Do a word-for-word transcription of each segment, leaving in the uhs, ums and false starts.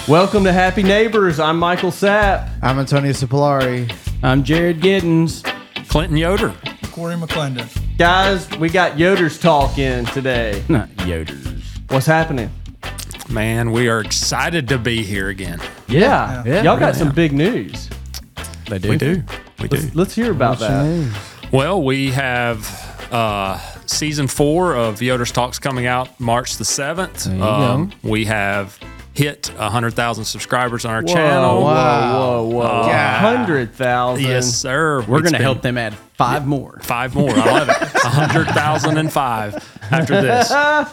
Welcome to Happy Neighbors. I'm Michael Sapp. I'm Antonio Cipollari. I'm Jared Giddens. Clinton Yoder. Corey McClendon. Guys, we got Yoder's talk in today. Not Yoders. What's happening? Man, we are excited to be here again. Yeah. Yeah. Y'all got Really some am. big news. They do. We do. We do. Let's, let's hear about that. Well, we have uh, season four of Yoder's Talks coming out March the seventh. There you Um, go. we have hit one hundred thousand subscribers on our Whoa, channel. whoa, Wow. whoa, whoa. Uh, one hundred thousand. Yes, sir. We're It's going to been help them add five more. Five more. I love it. one hundred thousand five after this. Uh,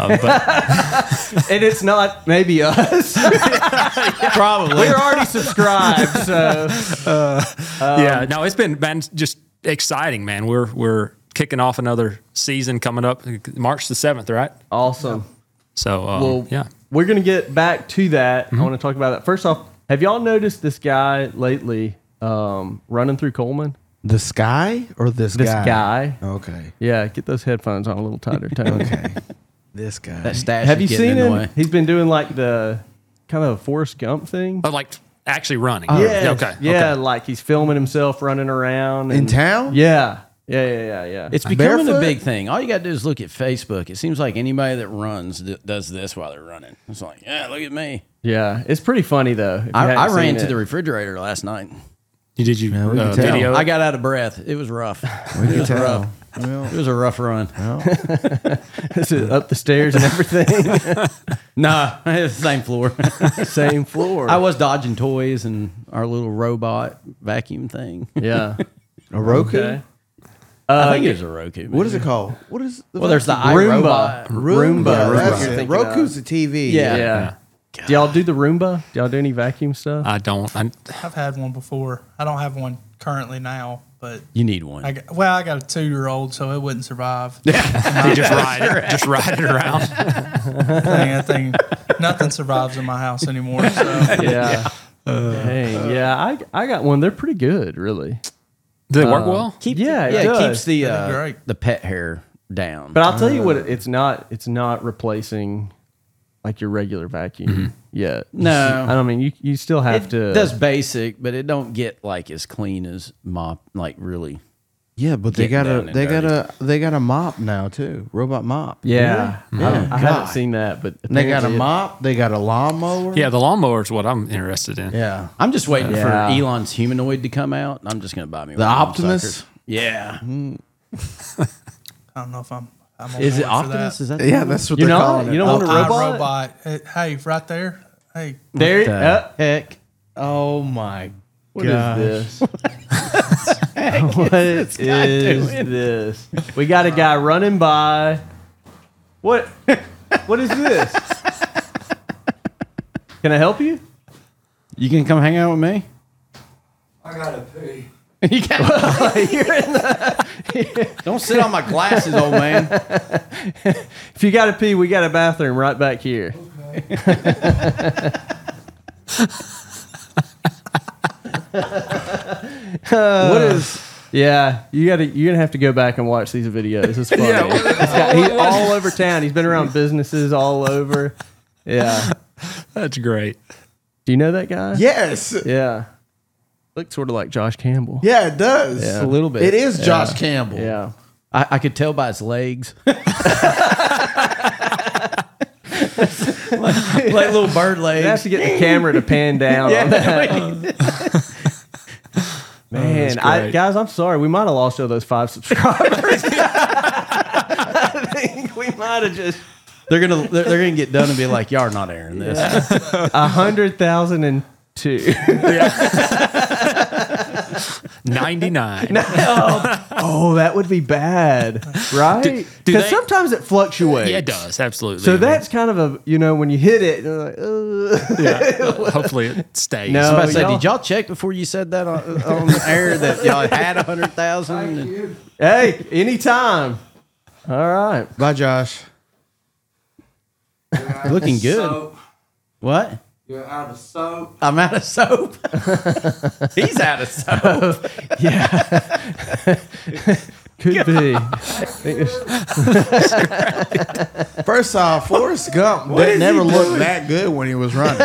but And it's not maybe us. Probably. We're already subscribed, so. yeah, no, it's been man, just exciting, man. We're we're kicking off another season coming up March the seventh, right? Awesome. So, um, Well, yeah. we're going to get back to that. I want to talk about that. First off, have y'all noticed this guy lately um, running through Coleman? The sky or this, This guy? guy. Okay. Yeah, get those headphones on a little tighter, Tony. Okay. This guy. That stash Have you is getting seen in the him? way. He's been doing like the kind of Forrest Gump thing. But like actually running. yeah. Okay. Yeah, Okay. like he's filming himself running around. In and- town? Yeah. Yeah, yeah, yeah, yeah. It's becoming Barefoot? a big thing. All you got to do is look at Facebook. It seems like anybody that runs d- does this while they're running. It's like, yeah, look at me. yeah, it's pretty funny though. if you I, I haven't ran seen to it. the refrigerator last night. You did you Yeah, we uh, can tell. video? I got out of breath. It was rough. We It can was tell. rough. Well, It was a rough run. Is it up the stairs and everything. Nah, it's the same floor. Same floor. I was dodging toys and our little robot vacuum thing. Yeah. a Roku? Okay. I think it was a Roku. What is it called? What is the Well, there's the Roomba. iRobot. Roomba. Roomba. Roomba. That's You're it. thinking Roku's the T V. Yeah. Yeah. Do y'all do the Roomba? Do y'all do any vacuum stuff? I don't. I, I've had one before. I don't have one currently now, but You need one. I got, well, I got a two-year-old, so it wouldn't survive. you just ride it, just ride it around. Thing, that thing, nothing survives in my house anymore. So yeah. Dang. Yeah, I I got one. They're pretty good, really. Do they work well? Keep Yeah, it yeah, does. it keeps the They're uh, great. the pet hair down. But I'll tell you what, it's not it's not replacing like your regular vacuum yet. No. I don't mean you you still have it to does basic, but it don't get like as clean as mop. Like really, Yeah, but they Getting got a down and they got dirty. a they got a mop now too. Robot mop. Yeah. I, don't- I haven't God. seen that, but And they got a apparently it- mop, they got a lawnmower. Yeah, the lawnmower is what I'm interested in. Yeah. I'm just waiting Yeah. for Elon's humanoid to come out. I'm just gonna buy me The one of them Optimus? suckers. Yeah, I don't know if I'm. I'm on is it board for Optimus? that. Is that? Yeah, that's what You they're know? calling it. You don't want a I, robot? robot. Hey, hey, right there. Hey, There the uh, Heck, Oh my What is gosh. this? What is this? We got a guy running by. What? What is this? Can I help you? you can come hang out with me. I gotta pee. You got- don't sit on my glasses, old man. If you got to pee, we got a bathroom right back here. What is Yeah, you got to. You're gonna have to go back and watch these videos. It's funny. It's got- he's all over town. He's been around businesses all over. Yeah. That's great. Do you know that guy? Yes. Yeah. Looks sort of like Josh Campbell. Yeah, it does. Yeah. A little bit. It is Josh Campbell. Yeah. I, I could tell by his legs. like, like little bird You have legs. to get the camera to pan down on that. Man, I, great. guys, I'm sorry. We might have lost all those five subscribers. I think we might have just They're gonna they're, they're gonna get done and be like, y'all are not airing this. a hundred thousand and two. ninety-nine. Oh, that would be bad, right? do Because they- sometimes it fluctuates. Yeah, it does. Absolutely. So I mean, that's kind of a, you know, when you hit it, you're like, Ugh. yeah, hopefully it stays. No. I was about to say, y'all- did y'all check before you said that on, on the air that y'all had a hundred thousand? Hey, anytime. All right. Bye, Josh. Looking good. What? You're out of soap. I'm out of soap. He's out of soap. Could be. I think it's- First off, Forrest Gump is that he never looked doing? that good when he was running.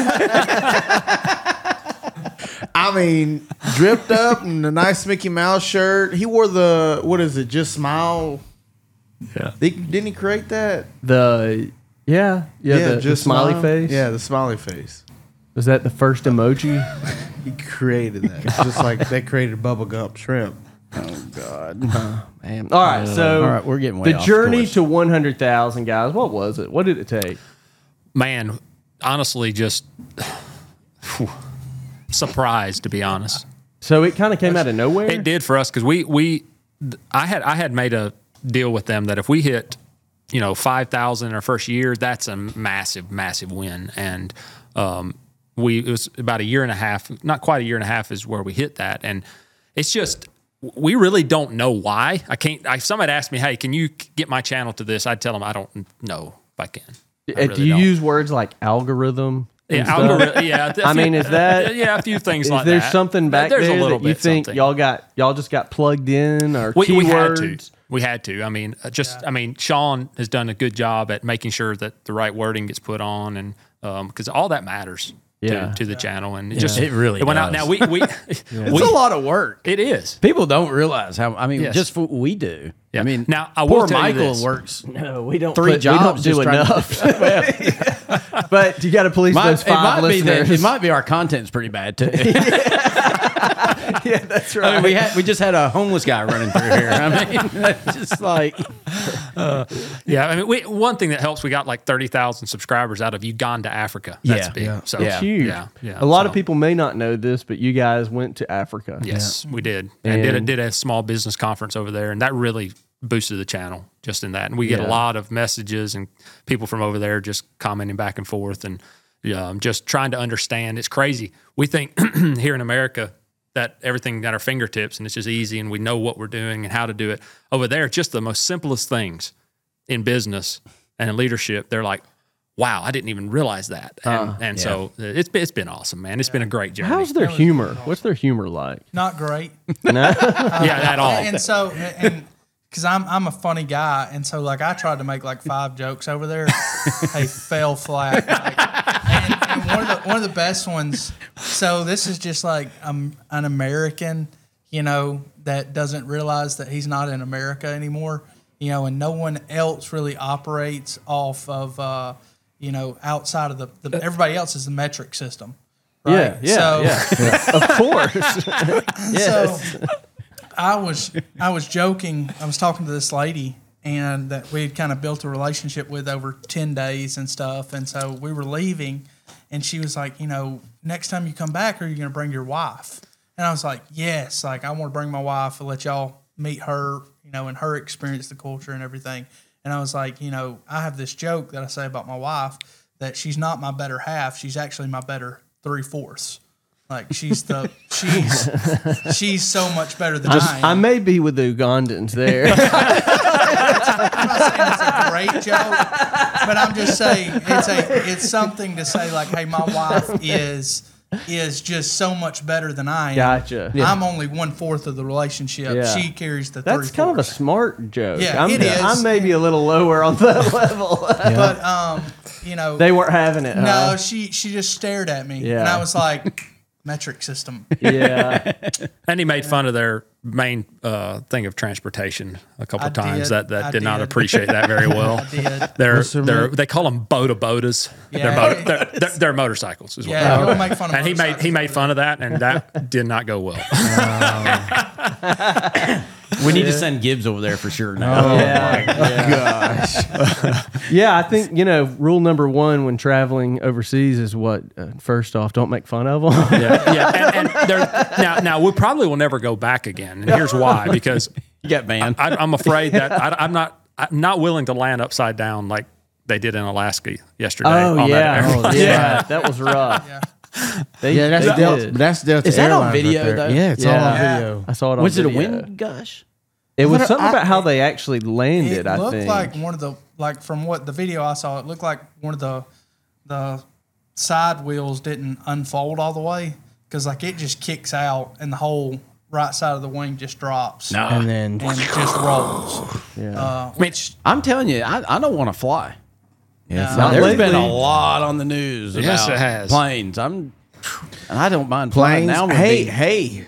I mean, dripped up in the nice Mickey Mouse shirt. He wore the, what is it, Just Smile? Yeah. He, didn't he create that? the yeah yeah, the, the smiley Smile. face. Yeah, the smiley face. Was that the first emoji? He created that. Just like they created Bubba Gump shrimp. Oh God. Man. All right, so All right, we're getting way the off journey course. to one hundred thousand guys. What was it? What did it take? Man, honestly, just whew, surprised to be honest. So it kind of came out of nowhere. It did for us because we we I had I had made a deal with them that if we hit you know five thousand our first year, that's a massive massive win. And um, we it was about a year and a half, not quite a year and a half, is where we hit that. And it's just we really don't know why. I can't. If somebody asked me, "Hey, can you get my channel to this?" I'd tell them I don't know if I can. I Uh, really do you don't. use words like algorithm? and Yeah, stuff? algorithm, yeah. a I few- mean, is that- yeah, a few things Is like there that. something back There's there a little that you bit think something. y'all got y'all just got plugged in or we, keywords? we had to. We had to. I mean, uh, just I mean, Sean has done a good job at making sure that the right wording gets put on, and because all that matters Yeah. to, to the channel, and it just It really went out. does. Now we we, It's we a lot of work. it is. People don't realize how. I mean, Yes. just for what we do. Yeah. I mean, Now, I will poor tell you Michael this. works. No, we don't. Three put, jobs We don't do just trying enough. But you got to police Might- those it five might be that listeners. it might be our content's pretty bad too. Yeah, that's right. I mean, we had we just had a homeless guy running through here. I mean, that's just like Yeah, I mean, we, one thing that helps, we got like thirty thousand subscribers out of Uganda, Africa. That's Yeah. big. Yeah. So Yeah. huge. Yeah, yeah. A lot of So, people may not know this, but you guys went to Africa. Yes, we did, and, did a, And- did a small business conference over there, and that really boosted the channel just in that. And we get Yeah. a lot of messages and people from over there just commenting back and forth and um, just trying to understand. It's crazy. We think here in America that everything at our fingertips and it's just easy and we know what we're doing and how to do it. Over there, it's just the most simplest things in business and in leadership. They're like, wow, I didn't even realize that. And, Uh, and so it's been, it's been awesome, man. It's been a great journey. How's their humor? What's their humor like? Not great. No? yeah, at all. And so, and because I'm I'm a funny guy, and so like I tried to make like five jokes over there, they fell flat. Like, and, and one of the one of the best ones. So this is just like um, an American, you know, that doesn't realize that he's not in America anymore, you know, and no one else really operates off of, uh, you know, outside of the, the everybody else is the metric system. Yeah, Right? yeah, So- yeah. Of course. Yes. So I was I was joking. I was talking to this lady and that we had kind of built a relationship with over ten days and stuff. And so we were leaving and she was like, you know, next time you come back, are you going to bring your wife? And I was like, yes, like I want to bring my wife and let y'all meet her, you know, and her experience the culture and everything. And I was like, you know, I have this joke that I say about my wife that she's not my better half. She's actually my better three fourths. Like she's the she's she's so much better than I am. I may be with the Ugandans there. I'm not saying it's a great joke, but I'm just saying it's a it's something to say like, hey, my wife is is just so much better than I am. Gotcha. I'm only one fourth of the relationship. Yeah. She carries the That's three kind of a fourths. smart joke. Yeah, I'm, it is. I'm maybe a little lower on that level. But um, you know, They weren't having it. no, huh? she she just stared at me, Yeah. and I was like, metric system. Yeah. And he made fun of their main uh, thing of transportation a couple I times. did. That that I did, not did. appreciate that very well. I did. They're What's their they're main- they call them boda bodas. Yeah. They're, motor, they're, they're, they're motorcycles. Is what Yeah, they you are. don't make fun of And he made he motorcycles. made fun of that, and that did not go well. we need to send Gibbs over there for sure now. Oh Yeah. my gosh. Yeah, I think, you know, rule number one when traveling overseas is what? Uh, first off, don't make fun of them. yeah, yeah. And, and they're, now now we probably will never go back again, and here's why: because You got banned. I, I'm afraid that I, I'm not I'm not willing to land upside down like they did in Alaska yesterday. Oh, on yeah. That airplane. yeah. That was rough. Yeah. They, Yeah, that's they Delta. did. But that's Delta Is that on Airlines video, right there. though? Yeah, it's Yeah. all on Yeah. video. I saw it on Was it a video. wind gush? It was What a- something I- about how they actually landed, It I looked think. like one of the like from what the video I saw, it looked like one of the the side wheels didn't unfold all the way because like it just kicks out and the whole right side of the wing just drops No. And then and it just rolls. Yeah. Uh, which I'm telling you, I, I don't want to fly. yeah, No. There's lately. been a lot on the news Yes, about it has. planes. I'm, and I don't mind flying. planes. Now I'm gonna Hey, be- hey.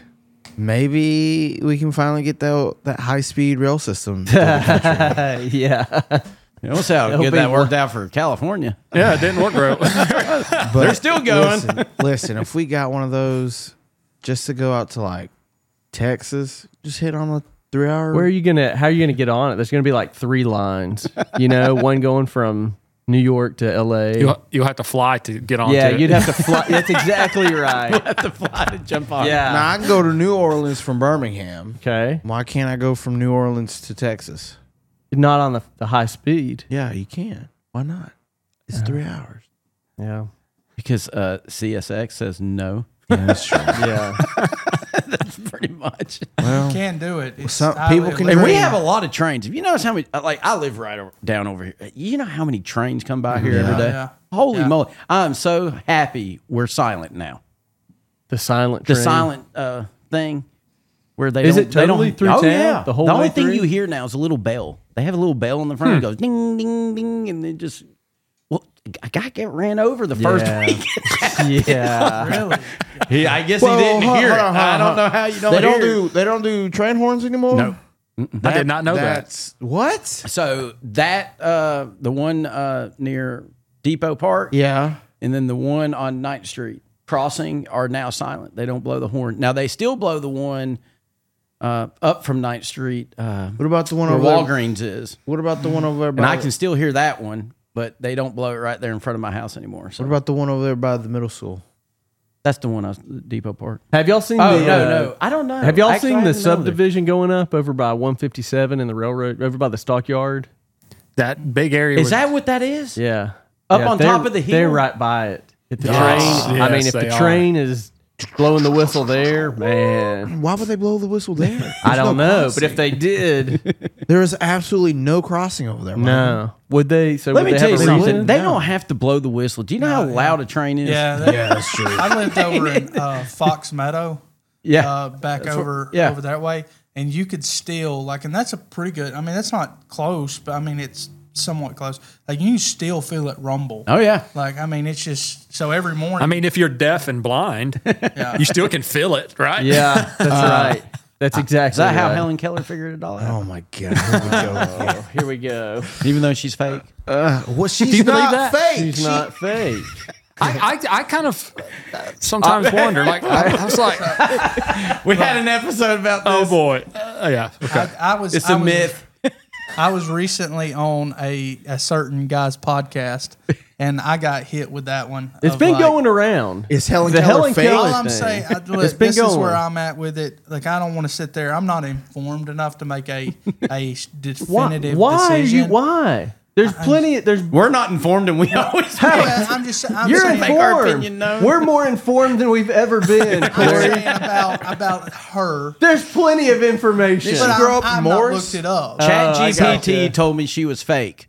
Maybe we can finally get that that high speed rail system. to the country. yeah. You know, see how It'll good be that worked wor- out for California. Yeah, it didn't work great. But They're still going. Listen, listen, if we got one of those just to go out to like Texas, just hit on a three hour. Where are you gonna? How are you gonna get on it? There's gonna be like three lines. You know, one going from New York to L A. you'll, you'll have to fly to get on. yeah, to you'd it. have to fly. That's exactly right. Have to fly to jump on. Yeah. Now I can go to New Orleans from Birmingham. Okay. Why can't I go from New Orleans to Texas? Not on the, the high speed. Yeah, you can. Why not? It's three hours. Yeah. because uh, C S X says no. Yeah, that's true. Yeah. That's pretty much. Well, can do it. It's, some I people live- can And we dream. have a lot of trains. If you notice how many, like I live right over, down over here. You know how many trains come by here every day? Yeah. Holy Yeah. moly! I'm so happy we're silent now. The silent The train. silent uh, thing where they Is don't, it they totally don't, through oh town? yeah, The whole the only way thing through? you hear now is a little bell. They have a little bell in the front. It goes ding ding ding, and it just well, a guy get ran over the first Yeah. week. Yeah. Really? He, I guess Well, he didn't hold- hear hold it. on, hold I on, don't hold know on. how you don't. They don't hear do. it. They don't do train horns anymore. No. I did not know that. That's what? So that uh, the one uh, near Depot Park, Yeah. and then the one on Ninth Street crossing are now silent. They don't blow the horn. Now they still blow the one uh, up from Ninth Street uh, What about the one where over there? Walgreens is, What about the one over there? By and I can still hear that one, but they don't blow it right there in front of my house anymore. So What about the one over there by the middle school? that's the one I was Depot Park. Have y'all seen Oh the? no, uh, no, I don't know. Have y'all Actually, I seen the haven't been over there. subdivision going up over by one fifty-seven in the railroad, over by the stockyard? That big area. Is with- that what that is? Yeah. Up Yeah, on they're- top of the hill? They're right by it. If the Yes, train, I mean, yes, if they the are. train is blowing the whistle there, man, Why would they blow the whistle there? I don't no know. crossing. But if they did, There is absolutely no crossing over there. Mike. no, would they? So Let would me they tell you have a something. reason? They don't have to blow the whistle. Do you know how loud a train is? Yeah. that- Yeah, that's true. I lived over in uh, Fox Meadow, Yeah. uh, back over yeah. over that way, and you could still like, and that's a pretty good. I mean, that's not close, but I mean, it's somewhat close. Like you can still feel it rumble. Oh yeah. Like I mean, it's just so every morning. I mean, if you're deaf and blind, you still can feel it, right? Yeah, that's right. That's exactly. Is that how right. Helen Keller figured it all out? Oh my god! Here we go. Oh, here we go. Even though she's fake. Uh, well, she's you believe not that? fake. She's She- not fake. I, I, I kind of sometimes wonder. Like I, I was like, We had an episode about this. oh boy, uh, yeah. Okay. I, I was. It's I a was- myth. I was recently on a, a certain guy's podcast, and I got hit with that one. It's of been like- going around. Is Helen The Keller Helen fake? Keller All I'm thing. saying, I, look, It's been this is going. where I'm at with it. Like, I don't want to sit there. I'm not informed enough to make a a Why? definitive Why are decision. you? Why? There's plenty. There's. We're not informed, and we always. Well, I'm just. I'm You're saying, make our informed. opinion known. We're more informed than we've ever been, I'm Corey. saying about about her. There's plenty of information. But I'm, grow up in I've not Morris? looked it up. Chat Oh, I G P T gotcha. told me she was fake.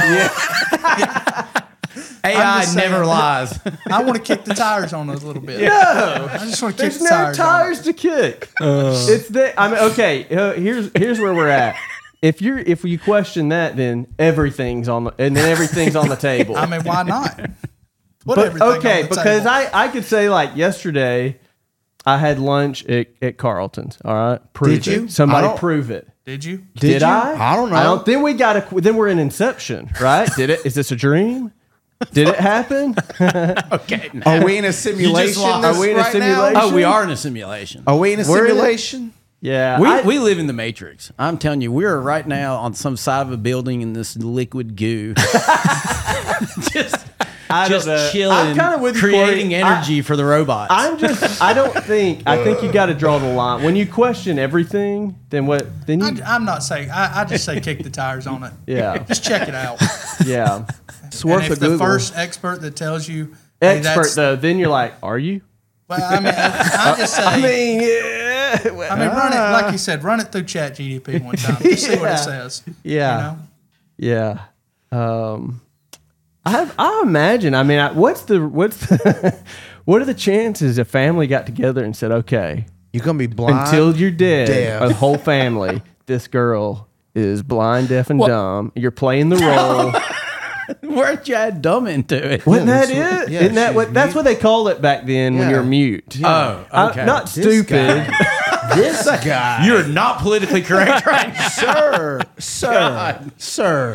A I'm I just never saying. lies. I want to kick the tires on it a little bit. No, I just want to kick there's the no tires. tires, on to kick. It's the. I mean, okay. Uh, here's here's where we're at. If you're if you question that, then everything's on the and then everything's on the table. it. I mean, why not? Put But everything on okay, the because table. I I could say like yesterday, I had lunch at, at Carlton's. All right, prove Did it. you? I Somebody don't- prove it. Did you? Did, you? I? I don't know. I don't. Then we got a. Then we're in Inception, right? Did it? Is this a dream? Did it happen? Okay. Are we in a simulation? lost- this Are we in a right now? simulation? Oh, we are in a simulation. Are we in a We're in a- simulation? Yeah. We, I- we live in the Matrix. I'm telling you, we're right now on some side of a building in this liquid goo. just I don't just know. chilling, I'm kind of with you, creating Corey. energy for the robots. I'm just. I don't think. I think you got to draw the line when you question everything. Then what? Then you. I, I'm not saying. I, I just say kick the tires on it. Yeah. Just check it out. Yeah. It's worth And a if the Google. first expert that tells you, hey, Expert that's- though. Then you're like, are you? Well, I mean, I just say. I mean, yeah. I mean, run it like you said. Run it through Chat G D P one time. Just see what Yeah. it says. Yeah. You know? Yeah. Um, I I imagine. I mean, I, what's the what's the, what are the chances a family got together and said, okay, You're gonna be blind until you're dead. deaf. A whole family. This girl is blind, deaf, and What? dumb. You're playing the role. Where'd you add dumb into it? Wasn't that that's what- it? yeah, Isn't that she's what? That's mute. what they called it back then when Yeah. you're mute. Oh, I- okay. not This stupid. guy. This guy. You're not politically correct right now. sir, sir, sir.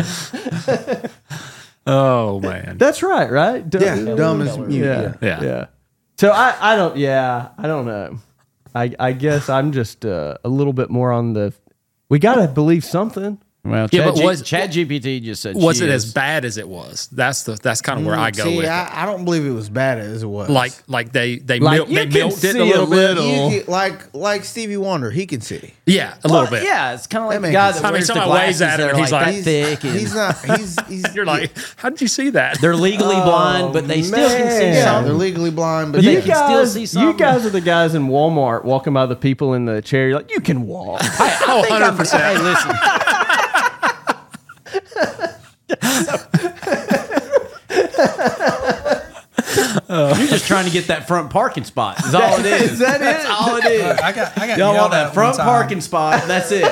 Oh man. That's right, right? Dumb, Yeah, dumb as mute. Yeah, Yeah. yeah, Yeah. So I, I don't. Yeah, I don't know. I, I guess I'm just uh, a little bit more on the. We gotta believe something. Well, Yeah, Chad, but G- was- Chad G P T just said Was she it is. as bad as it was? That's the that's kind of where I go See, with it. I, I don't believe it was bad as it was. Like like they they Like, milk, you they can milked it see a little a bit. little- You can- like like Stevie Wonder, he can see. Yeah, a Well, little bit. Yeah, it's kind of like That the guy makes that sense. I mean, wears the somebody waves glasses at him that are and he's like, like- that thick. And He's not. He's he's. You're like, how did you see that? they're legally blind, but they still can see man. yeah, something. they're legally blind, but But they they You can still guys, see you something. guys are the guys in Walmart walking by the people in the chair. You're like, you can walk. Oh, one hundred percent. Hey, listen. You're just trying to get that front parking spot. Is all it is. Is that it? That's all it is. I got, I got Y'all yelled want at that front one time. parking spot? That's it.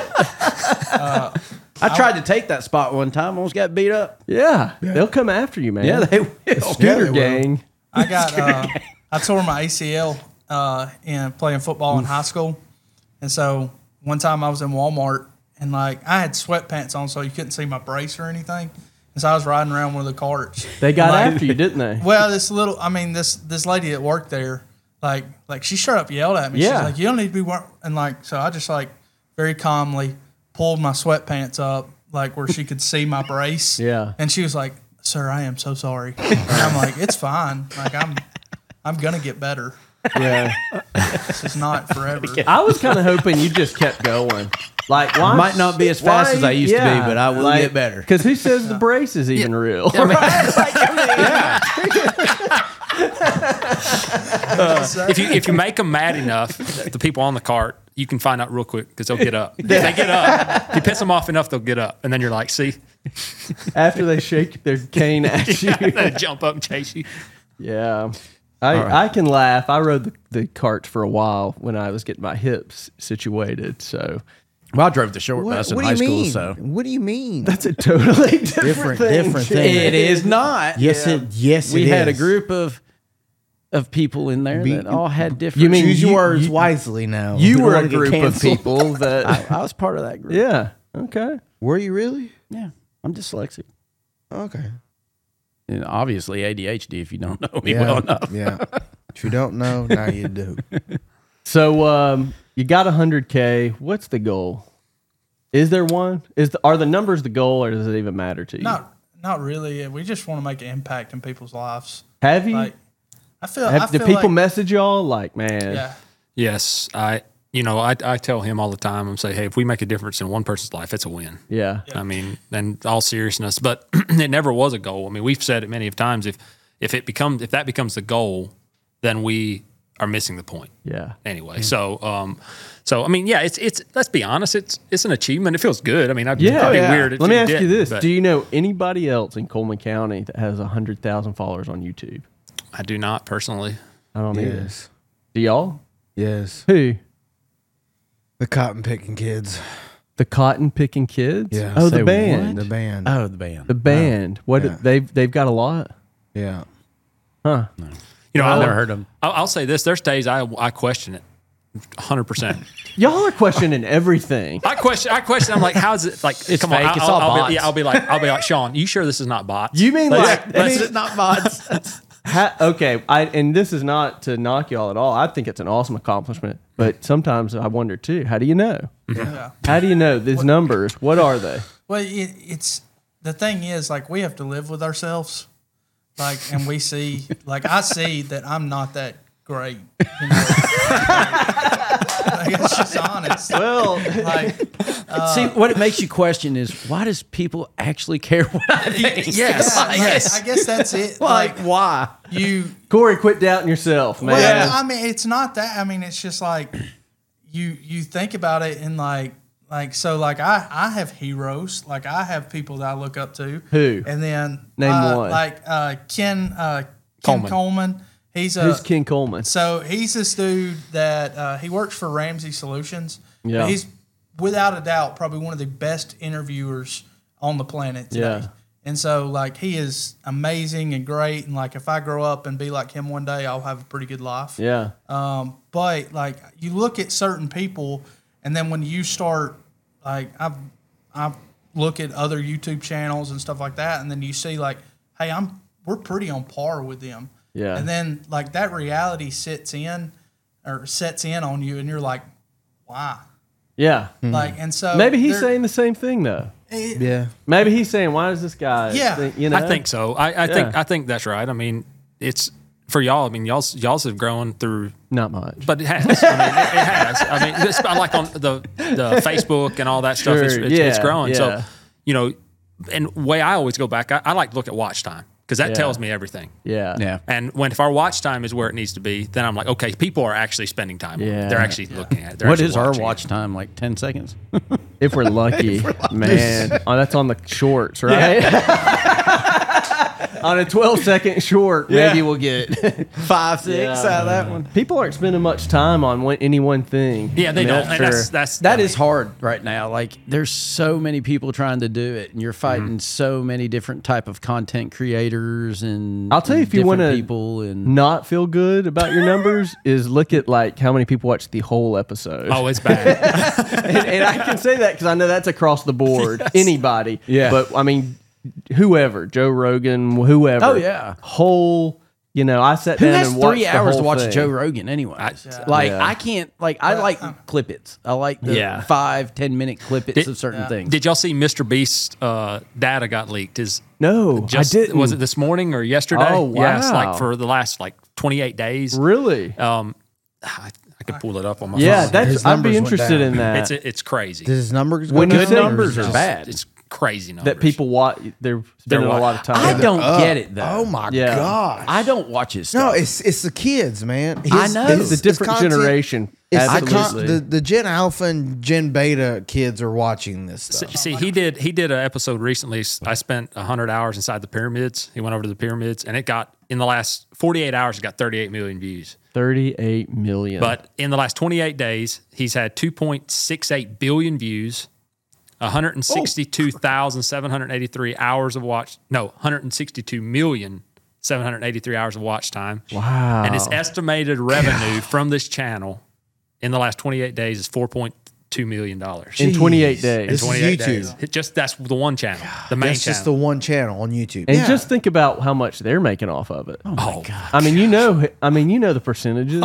I tried to take that spot one time. Almost got beat up. Yeah, they'll come after you, man. Yeah, they will. Scooter Yeah, they will. gang. I got, uh, I tore my A C L uh, in playing football in high school, and so one time I was in Walmart and like I had sweatpants on, so you couldn't see my brace or anything, and so I was riding around one of the carts. They got Like- after you, didn't they? Well, this little, I mean, this this lady that worked there, like, like she straight up yelled at me. Yeah. She's like, "You don't need to be work," and like, so I just like very calmly pulled my sweatpants up, like where she could see my brace. Yeah. And she was like, "Sir, I am so sorry." And I'm like, "It's fine. Like, I'm, I'm gonna get better. Yeah. This is not forever." I was kind of hoping you just kept going. Like, why? Might not be as fast why- as I used to be, but I will get better. Because who says the brace is even real? If you if you make them mad enough, the people on the cart, you can find out real quick because they'll get up. If they get up. If you piss them off enough, they'll get up, and then you're like, see, After they shake their cane at you. they jump up and chase you. Yeah. I, I can laugh. I rode the, the cart for a while when I was getting my hips situated. So Well, I drove the short what, bus in what do high you school, mean? so What do you mean? that's a totally different, Different- thing. different Jim. thing. it is not. yes, it. Yes, we it had a is. group of of people in there Be- that all had different. You mean Choose your you- words you- wisely now. You don't were a wanna get group of canceled. people that. I, I was part of that group. yeah. Okay. Were you really? Yeah, I'm dyslexic. Okay. And obviously A D H D if you don't know me Yeah. well enough. Yeah. If you don't know, now you do. So um, you got one hundred K. What's the goal? Is there one? Is the, Are the numbers the goal or does it even matter to you? Not, not really. We just want to make an impact in people's lives. Have you? Like, I feel. I have, do feel people like, message y'all? Like, man. Yeah. Yes, I. You know, I, I tell him all the time. I'm say, hey, if we make a difference in one person's life, it's a win. Yeah. I mean, and all seriousness, but it never was a goal. I mean, we've said it many of times. If if it becomes if that becomes the goal, then we are missing the point. Yeah. Anyway, so um, so I mean, yeah, it's it's. Let's be honest, it's it's an achievement. It feels good. I mean, I'd Yeah. it'd be yeah. weird. If Let me ask didn't, you this: but do you know anybody else in Coleman County that has one hundred thousand followers on YouTube? I do not personally. I don't either. Yes. Do y'all? Yes. Who? The cotton picking kids. The Cotton Picking Kids? Yeah. Oh, Say the band. The band. Oh, the band. The band. What yeah. they've they've got a lot. yeah. Huh. You know, I've I'll, never heard them. I'll, I'll say this: there's days I I question it, hundred percent. Y'all are questioning everything. I question. I question. I'm like, how's it? Like, It's come fake. on. I'll, It's all I'll bots. Be, yeah, I'll be like, I'll be like, Sean, you sure this is not bots? You mean like, I mean, It's not bots. ha, okay, I and this is not to knock y'all at all. I think it's an awesome accomplishment, but sometimes I wonder too, how do you know? Yeah. How do you know these numbers? What are they? Well, it, it's the thing is like we have to live with ourselves, like, and we see, like, I see that I'm not that great. You know, like, it's just honest. Well, Like, See, what it makes you question is why does people actually care what I think? Yes. like, yes. I guess that's it. Like, Like, why? you. Corey, quit doubting yourself, man. Well, I mean, it's not that. I mean, it's just like you you think about it and like like so like I I have heroes. Like I have people that I look up to. Who? And then Name uh, one. Like uh, Ken uh, Ken Coleman. Coleman. He's a Who's Ken Coleman? So he's this dude that uh, he works for Ramsey Solutions. Yeah. He's without a doubt probably one of the best interviewers on the planet today. Yeah. And so like he is amazing and great. And like if I grow up and be like him one day, I'll have a pretty good life. Yeah. Um, but like you look at certain people, and then when you start like I've I look at other YouTube channels and stuff like that, and then you see like, hey, I'm we're pretty on par with them. Yeah. And then like that reality sits in or sets in on you, and you're like, why? Yeah. Like, and so Maybe he's there- saying the same thing though. it- Yeah. Maybe he's saying, "Why does this guy?" Yeah. think, you know. I think so. I, I think Yeah. I think that's right. I mean, it's for y'all. I mean, y'all's y'all's have grown through, not much. but it has. I mean, it, it has. I mean, it's like on the the Facebook and all that stuff. It's, Sure. it's, it's Yeah. growing. Yeah. So, you know, and way I always go back, I, I like to look at watch time because that Yeah. tells me everything. Yeah. Yeah. And when if our watch time is where it needs to be, then I'm like, okay, people are actually spending time. on it. Yeah. They're actually looking at it. They're What actually is our watching it. watch time? Like ten seconds? If we're lucky, man. Oh, that's on the shorts, right? On a twelve second short, maybe we'll get Five, six Yeah. out of that one. People aren't spending much time on one, any one thing. Yeah, they I mean, don't. And that's true. that's That I is mean, hard right now. Like there's so many people trying to do it, and you're fighting so many different type of content creators and I'll tell you, and if you different wanna people and not feel good about your numbers is look at like how many people watch the whole episode. Oh, it's bad. and, and I can say that because I know that's across the board. Anybody. Yeah. But I mean, whoever, Joe Rogan, whoever. Oh, yeah. Whole, you know, I sat who down has and watched three the hours whole to watch thing. Joe Rogan anyway? I- Like Yeah. I can't. Like I like clippets. I like the Yeah. five, ten minute clippets Did- of certain things. Did y'all see Mister Beast's uh, data got leaked? His No, just I didn't. was it this morning or yesterday? Oh, Yes, wow. like for the last like twenty-eight days. Really? Um, I, I could pull it up on my yeah, phone. that's. His I'd be numbers went interested down. in that. it's it's crazy. Does his numbers go When you down? say or numbers is are it- bad. It's crazy numbers. that people watch. They're spending wa- a lot of time. I don't up. get it though. Oh my Yeah. gosh! I don't watch his No, stuff. it's it's the kids, man. His- I know. his- It's a different his content- generation. It's the, con- Absolutely. the the Gen Alpha and Gen Beta kids are watching this See, stuff. see, he did he did an episode recently. I spent hundred hours inside the pyramids. He went over to the pyramids, and it got in the last forty-eight hours, it got thirty-eight million views. Thirty-eight million. But in the last twenty-eight days, he's had two point six eight billion views, one hundred sixty-two thousand seven hundred eighty-three hours of watch. No, one hundred sixty-two million seven hundred eighty-three hours of watch time. wow. And his estimated revenue from this channel in the last twenty-eight days is four point two million dollars. in twenty-eight Jeez. days. This is twenty-eight YouTube. days. It just that's the one channel, the main That's channel. just the one channel on YouTube. And Yeah. just think about how much they're making off of it. oh my god. I mean, you know, I mean, you know the percentages.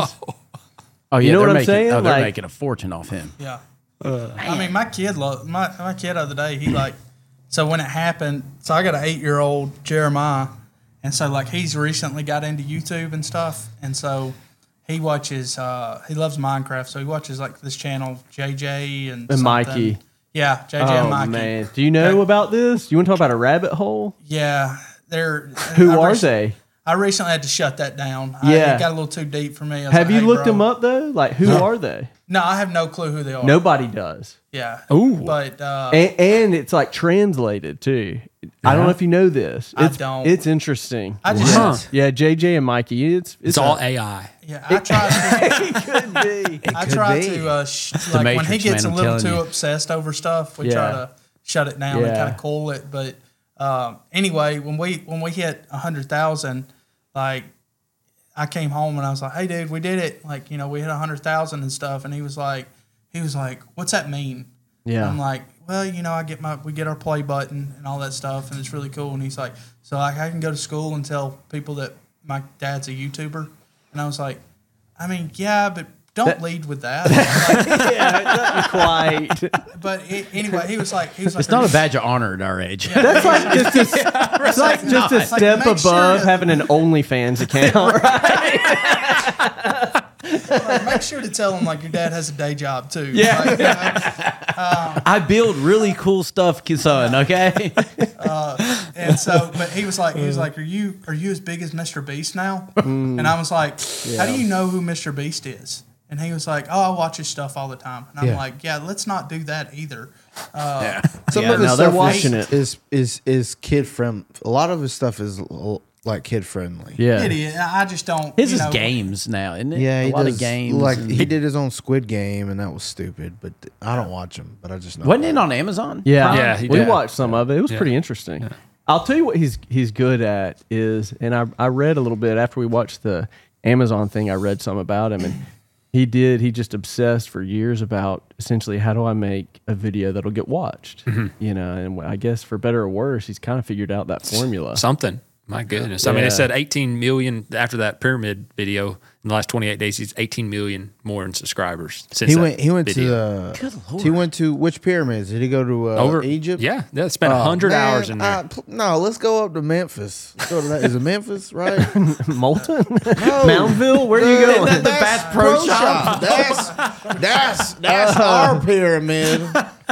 Oh yeah, You know they're what I'm making, saying? Oh, they're Like- making a fortune off him. Yeah. I mean, my kid, lo- my my kid the other day, he like, so when it happened, so I got an eight year old Jeremiah, and so like he's recently got into YouTube and stuff, and so he watches, uh, he loves Minecraft, so he watches like this channel J J and And something. Mikey. Yeah, J J Oh and Mikey. man, do you know about this? You want to talk about a rabbit hole? Yeah, they're Who I are rec- they? I recently had to shut that down. I, Yeah. it got a little too deep for me. I was Have like, you "Hey, looked bro." them up though? Like, who are they? No, I have no clue who they are. Nobody does. Yeah. Ooh. But uh, And, and it's like translated too. I don't know if you know this. I It's, don't. It's interesting. I just Huh. Yeah, J J and Mikey. It's it's, It's all A I. yeah, I try to. it could be. I could try be. to uh, sh- like when he Matrix, gets man, a I'm little telling too you. obsessed over stuff, we Yeah. try to shut it down and Yeah. kind of cool it. But um, anyway, when we when we hit a hundred thousand, like I came home and I was like, "Hey, dude, we did it! Like, you know, we hit a hundred thousand and stuff." And he was like, "He was like, what's that mean?" Yeah. I'm like, "Well, you know, I get my we get our play button and all that stuff, and it's really cool." And he's like, "So like I can go to school and tell people that my dad's a YouTuber?" And I was like, "I mean, yeah, but." Don't lead with that. Like, yeah, it doesn't quite. but it, anyway, he was like, he was like, It's not a badge of honor at our age. That's like just a, it's like just a Like, step make sure above that- having an OnlyFans account. like, make sure to tell him like your dad has a day job too. Yeah. Like, you know, I build really cool stuff, son. Okay. and so, but he was like, he was like, are you are you as big as Mister Beast now? And I was like, how do you know who Mister Beast is? And he was like, oh, I watch his stuff all the time. And I'm Yeah. like, yeah, let's not do that either. yeah. Some Yeah, of his no, they're stuff watching is, it. is is is kid friendly. A lot of his stuff is l- like kid friendly. Yeah. It is. I just don't. His you is know, games now, isn't it? Yeah, a he lot does, of games. Like and- he did his own Squid Game, and that was stupid. But I don't watch him. But I just know. Wasn't it on Amazon? Yeah, Yeah, he we did. watched some of it. It was Yeah. pretty interesting. I'll tell you what he's he's good at is, and I I read a little bit after we watched the Amazon thing. I read some about him, and he did. He just obsessed for years about essentially how do I make a video that'll get watched. You know, and I guess for better or worse, he's kind of figured out that formula. Something. My goodness. I mean, Yeah. it said eighteen million after that pyramid video. In the last twenty-eight days, he's eighteen million more in subscribers since He that went. He went video. to the. Good Lord. He went to which pyramids? Did he go to uh, over Egypt? Yeah, yeah. Spent a Oh, hundred man, hours in there. I- pl- no, let's go up to Memphis. Let's go to that. Is it Memphis, right? Moulton, No. Mountville, where are you The- going? the Bass Pro Shop. That's that's that's our pyramid.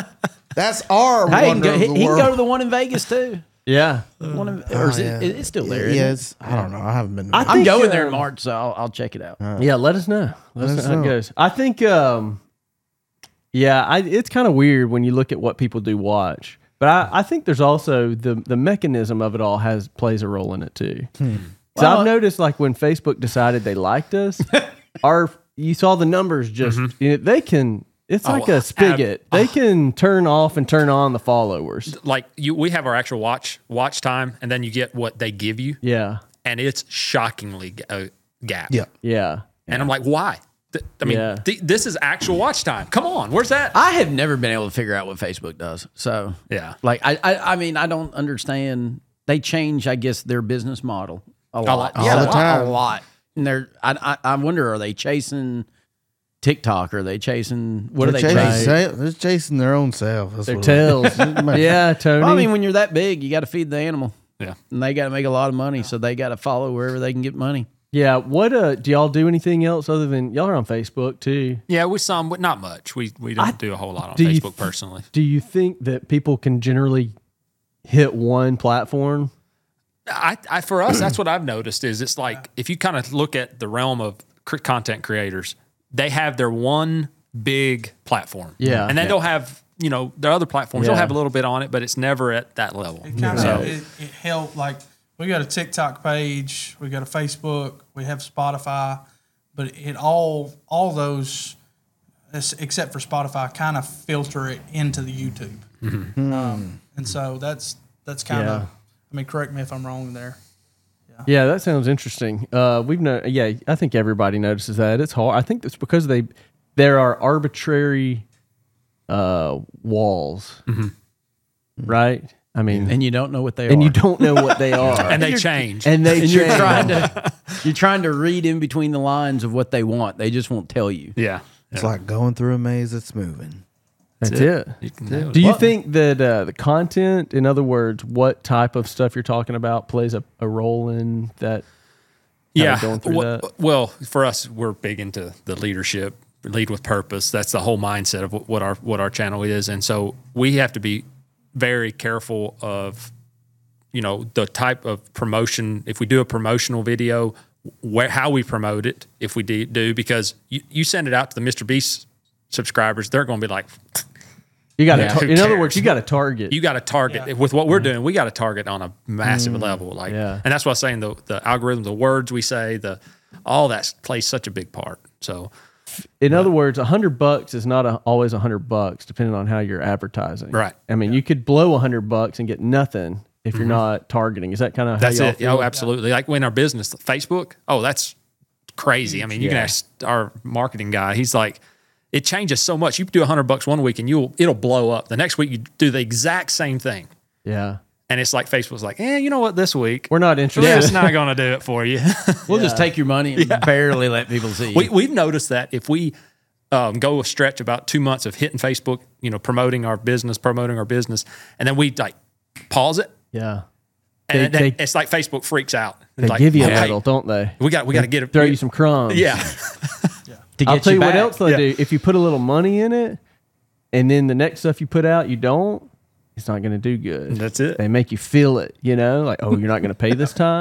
That's our Hey, he can, wonder go, of he, the he can world. go to the one in Vegas too. Yeah, One in, or is Oh, it, yeah. it's still there. Yeah, isn't it? it's, I don't know. I haven't been. I I'm think, going there uh, in March, so I'll, I'll check it out. yeah. Let us know. Let, us us know how it know. goes. I think. Um, yeah, I, it's kind of weird when you look at what people do watch, but I, I think there's also the the mechanism of it all has plays a role in it too. So Well- I've noticed, like when Facebook decided they liked us, our you saw the numbers just you know, they can. It's Oh, like a spigot. They can turn off and turn on the followers. Like you, we have our actual watch watch time, and then you get what they give you, Yeah, and it's shockingly g- a gap. Yeah. yeah. And I'm like, why? Th- I mean, Yeah. th- this is actual watch time. Come on, where's that? I have never been able to figure out what Facebook does. So Yeah. like I, I, I mean, I don't understand. They change, I guess, their business model a lot. lot. Yeah, All a the lot, time. a lot. And they're, I, I, I wonder, are they chasing TikTok? Are they chasing? What They're are they chasing, chasing? sa- they're chasing their own self. That's Their what it is. tails. yeah, Tony. Well, I mean, when you're that big, you got to feed the animal, Yeah. and they got to make a lot of money, so they got to follow wherever they can get money. yeah. What uh, do y'all do anything else other than y'all are on Facebook too? Yeah, we some, but not much. We we don't do a whole lot on do you Facebook th- personally. Do you think that people can generally hit one platform? I, I for us, that's what I've noticed is it's like if you kind of look at the realm of cr- content creators, they have their one big platform. Yeah. and then Yeah. they'll have you know their other platforms. Yeah. They'll have a little bit on it, but it's never at that level. It kind So- of it, it helped. Like we got a TikTok page, we got a Facebook, we have Spotify, but it all all those, es- except for Spotify, kind of filter it into the YouTube. Um, and so that's that's kind of. Yeah. I mean, correct me if I'm wrong there. Yeah, that sounds interesting. Uh, we've no, yeah, I think everybody notices that it's hard. I think it's because they there are arbitrary uh, walls, right? I mean, And you don't know what they and are. you don't know what they are, And they change. and they And you're change. trying to you're trying to read in between the lines of what they want. They just won't tell you. yeah, It's like going through a maze that's moving. That's it. You can nail it. Do you think that uh, the content, in other words, what type of stuff you're talking about, plays a, a role in that? yeah. going through Well- that? well, for us, we're big into the leadership, lead with purpose. That's the whole mindset of what- what our what our channel is, and so we have to be very careful of, you know, the type of promotion. If we do a promotional video, where how we promote it, if we do, do because you, you send it out to the Mister Beast subscribers, they're going to be like, You got to, Yeah, tar- who in other cares? words, you got to target. you got to target Yeah. with what we're doing. We got to target on a massive level, like, Yeah. and that's why I was saying the the algorithm, the words we say, the all that plays such a big part. So In other words, a hundred bucks is not a, always a hundred bucks, depending on how you're advertising. Right. I mean, you could blow a hundred bucks and get nothing if you're not targeting. Is that kind of that's how y'all it. feel? Oh, absolutely. Like when our business, Facebook. Oh, that's crazy. I mean, you can Yeah. ask our marketing guy. He's like, it changes so much. You do a hundred bucks one week and you'll it'll blow up. The next week you do the exact same thing, Yeah. and it's like Facebook's like, eh, you know what? This week We're not we're interested. just not going to do it for you. We'll just take your money and barely let people see you. we we've noticed that if we um, go a stretch about two months of hitting Facebook, you know, promoting our business, promoting our business, and then we like pause it, Yeah. and They- then they- it's like Facebook freaks out. They Like, give you a hey, little, don't they? We got we got to get it. Throw you some crumbs. Yeah. to get I'll tell you what back. else they Yeah. do. If you put a little money in it, and then the next stuff you put out, you don't, it's not going to do good. That's it. They make you feel it, you know, like, oh, you're not going to pay this time?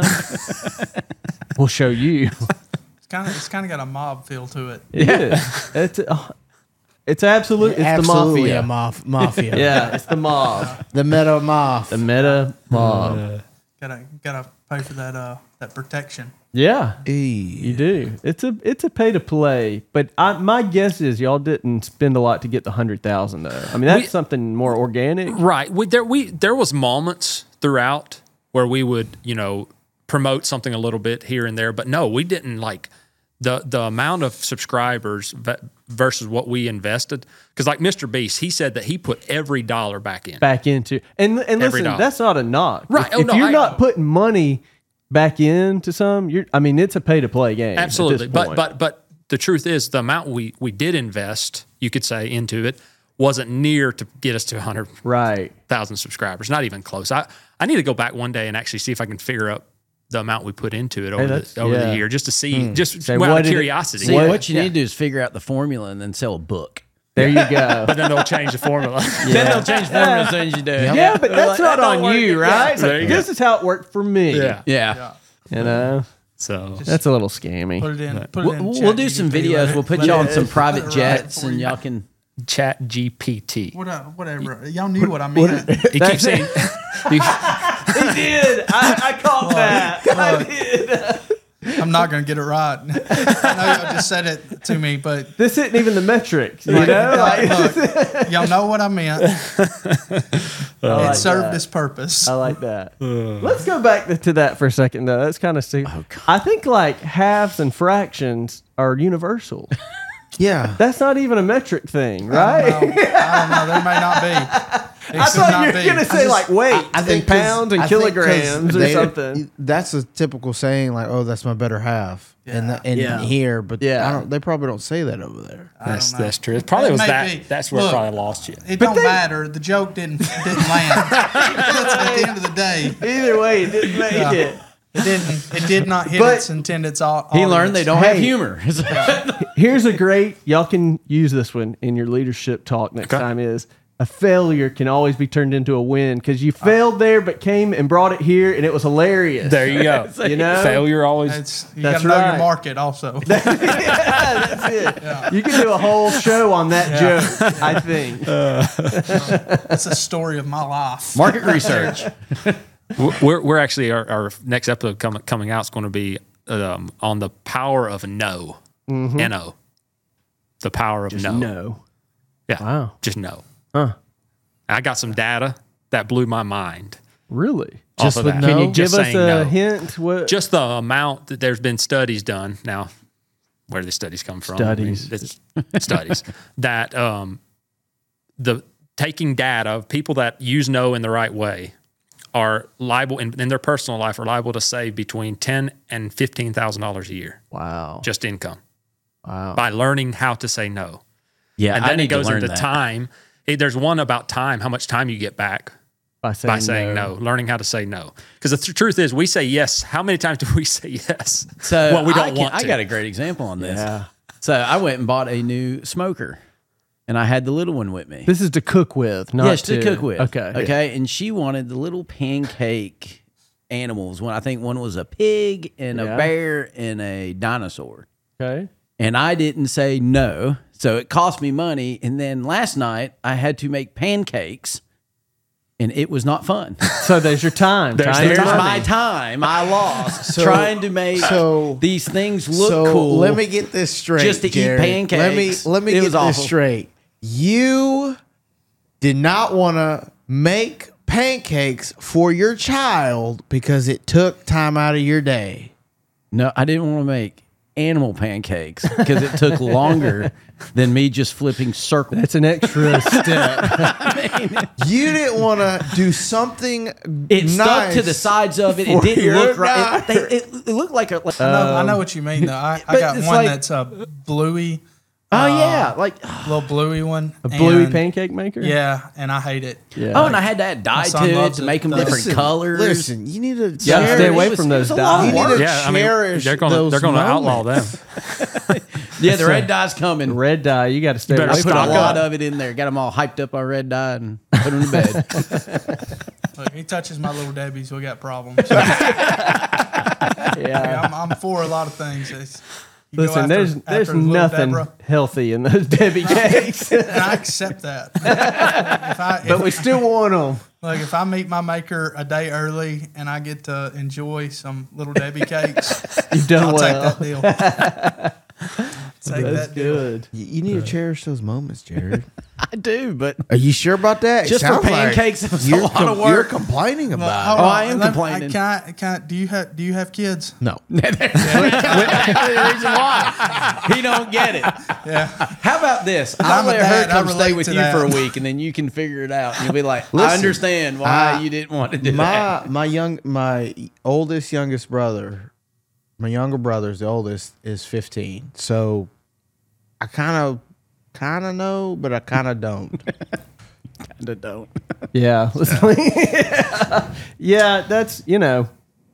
We'll show you. It's kind of it's kind of got a mob feel to it. It is. It's, uh, it's absolute. It's Absolutely the a mafia. maf- mafia. Yeah, it's the mob. The meta moth. The meta mob. Gotta gotta pay for that uh that protection. Yeah, Hey. you do. It's a it's a pay to play, but I, my guess is y'all didn't spend a lot to get the hundred thousand though. I mean, that's We- something more organic. Right. We, there we there was moments throughout where we would, you know, promote something a little bit here and there, but no, we didn't like the the amount of subscribers ve- versus what we invested. Because like Mister Beast, he said that he put every dollar back in. Back into and and Every listen, dollar. that's not a knock. Right. If, Oh, if no, you're I- not putting money back into some, you're. I mean, it's a pay to play game. at this Absolutely. But point. but but the truth is the amount we we did invest, you could say, into it wasn't near to get us to one hundred right. thousand subscribers. Not even close. I, I need to go back one day and actually see if I can figure out the amount we put into it over, that's- the, over yeah. the year just to see, just Say, out what of did it- curiosity. See, What- what, you need to do is figure out the formula and then sell a book. There you go. But then they'll change the formula. Then they'll change formula as soon as you do. it. yeah, but that's Like, not that don't on work. you, right? It's There like, you go. this is how it worked for me. yeah. Yeah. You know, So that's a little scammy. Put it in. Put it We'll, in we'll, chat we'll do G P T, some let videos. it- We'll put let you it- on some let private it ride jets for and you. y'all can. Chat G P T. What, uh, whatever. Y'all knew what I meant. He keeps saying, He did. I, I caught that. I did. I'm not going to get it right. I know y'all just said it to me, but This isn't even the metrics. You like, know, like, Like, look, y'all know what I meant. It like served that. its purpose. I like that. Let's go back to that for a second, though. That's kind of stupid. I think like halves and fractions are universal. Yeah. That's not even a metric thing, I right? don't know. I don't know. There may not be. It I should thought not you were be. going to say just- like weight I think and pounds 'cause- and I think 'cause kilograms or they- something. That's a typical saying, like, "Oh, that's my better half," and Yeah. in Yeah. here, but Yeah. I don't. They probably don't say that over there. I don't that's, know. that's true. It probably It was may that. be. That's where Look, it probably lost you. It But don't they- matter. The joke didn't didn't land. That's at the end of the day. Either way, it didn't make Yeah. it. It didn't. It did not hit But- its intended au- He learned they don't have Hey. humor. Here's a great, y'all can use this one in your leadership talk next Okay. time is a failure can always be turned into a win because you failed there but came and brought it here and it was hilarious. There you go. You know? Failure always. It's, you That's got to know right. your market also. Yeah, that's it. You can do a whole show on that Yeah. joke, I think. It's a story of my life. Market research. We're we're actually our, our next episode coming coming out is going to be um, on the power of no, N O, the power of no. No. Yeah, Wow. just no. Huh. I got some data that blew my mind. Really? off Just of with that. no? Can you Just give us a saying no. hint? What? Just the amount that there's been studies done now. Where do the studies come from? Studies. I mean, it's studies that um, the taking data of people that use no in the right way are liable in, in their personal life are liable to save between ten and fifteen thousand dollars a year Wow. just income Wow. by learning how to say no. Yeah, And I then need it goes to learn into that. time. It- there's one about time, how much time you get back By saying, by saying no. learning how to say no. Because the th- truth is, we say yes. How many times do we say yes? So when we I don't can- want I to. got a great example on this. Yeah. So I went and bought a new smoker, and I had the little one with me. This is to cook with, not yes, to, to cook with. Okay. Okay. And she wanted the little pancake animals. One, I think one was a pig and Yeah. a bear and a dinosaur. Okay. And I didn't say no. So it cost me money. And then last night I had to make pancakes, and it was not fun. So there's your time. There's time the and There's money. my time I lost So- trying to make so- these things look so cool. let me get this straight. Just to eat Jared. pancakes. Let me let me It get was this awful. straight. You did not want to make pancakes for your child because it took time out of your day. No, I didn't want to make animal pancakes because it took longer than me just flipping circles. That's an extra step. You didn't want to do something. It nice stuck to the sides of it. It for didn't your look right. It, daughter. they, it, it looked like a. Like, I know, I know what you mean though. I, I but got it's one like- that's a bluey, oh yeah, like little bluey one. A bluey and- pancake maker? Yeah, and I hate it. Yeah. oh, and I had to add dye son to it loves to it. make them Listen, different colors. Listen, you need to Yeah, cherish- stay away It was- from it those was a lot of dyes. You need work. to yeah, I mean, cherish they're going to those they're going to outlaw moments. them. Yeah, the red dye's coming. Red dye, you got to stay better I away put from a stock that. lot up. of it in there. Got them all hyped up on red dye and put them to bed. Look, he touches my little Debbie's, we got problems. yeah, Yeah. I'm, I'm for a lot of things. It's, you go Listen, after- there's after there's little nothing Deborah, healthy in those Debbie cakes, and I accept that. if I, if, but we still want them. Look, if I meet my maker a day early and I get to enjoy some Little Debbie cakes, You've done I'll well. take that deal. Take That's that deal. good. You, you need to cherish those moments, Jared. I do, but Are you sure about that? It Just for sounds like pancakes, it was a you're lot of You're work. complaining Well, about hold it. Oh, on. I am Let- complaining. Can I, can I, do you have Do you have kids? No. That's the reason why he don't get it. Yeah. How about this? I'm I'll a let dad, her I come stay relate with to you that. for a week, and then you can figure it out. And you'll be like, I Listen, understand why I- you didn't want to do that. My my young my oldest youngest brother, my younger brother's the oldest is fifteen. So I kind of kind of know, but I kind of don't. I don't. Yeah. yeah. Yeah, that's, you know.